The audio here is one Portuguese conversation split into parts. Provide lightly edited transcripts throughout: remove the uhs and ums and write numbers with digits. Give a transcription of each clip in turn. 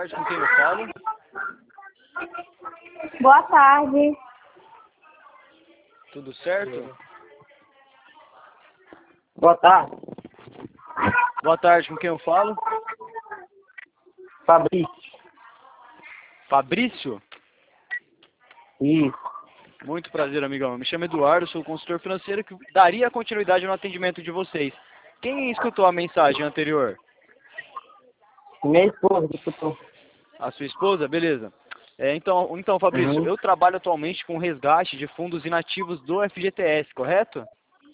tarde, com quem eu falo? Boa tarde. Tudo certo? Boa tarde. Boa tarde, com quem eu falo? Fabrício. Fabrício? Isso. Muito prazer, amigão. Me chamo Eduardo, sou consultor financeiro que daria continuidade no atendimento de vocês. Quem escutou a mensagem anterior? Minha esposa que escutou. A sua esposa? Beleza. Então, Fabrício, Uhum. eu trabalho atualmente com resgate de fundos inativos do FGTS, correto?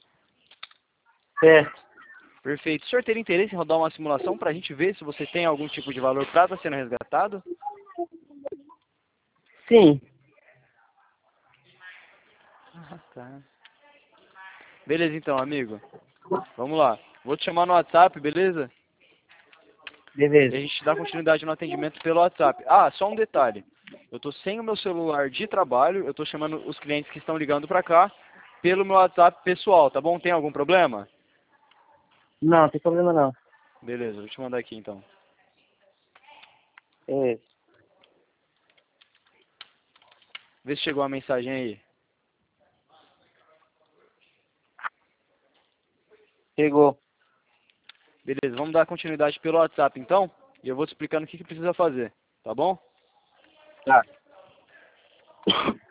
Certo. Perfeito. O senhor teria interesse em rodar uma simulação para a gente ver se você tem algum tipo de valor para estar sendo resgatado? Sim. Ah, tá. Beleza, então, amigo. Vamos lá. Vou te chamar no WhatsApp, beleza? E a Beleza. gente dá continuidade no atendimento pelo WhatsApp. Ah, só um detalhe. Eu tô sem o meu celular de trabalho, eu tô chamando os clientes que estão ligando pra cá pelo meu WhatsApp pessoal, tá bom? Tem algum problema? Não, tem problema não. Beleza, vou te mandar aqui então. É. Vê se chegou a mensagem aí. Chegou. Beleza, vamos dar continuidade pelo WhatsApp então. E eu vou te explicando o que precisa fazer, tá bom? Tá.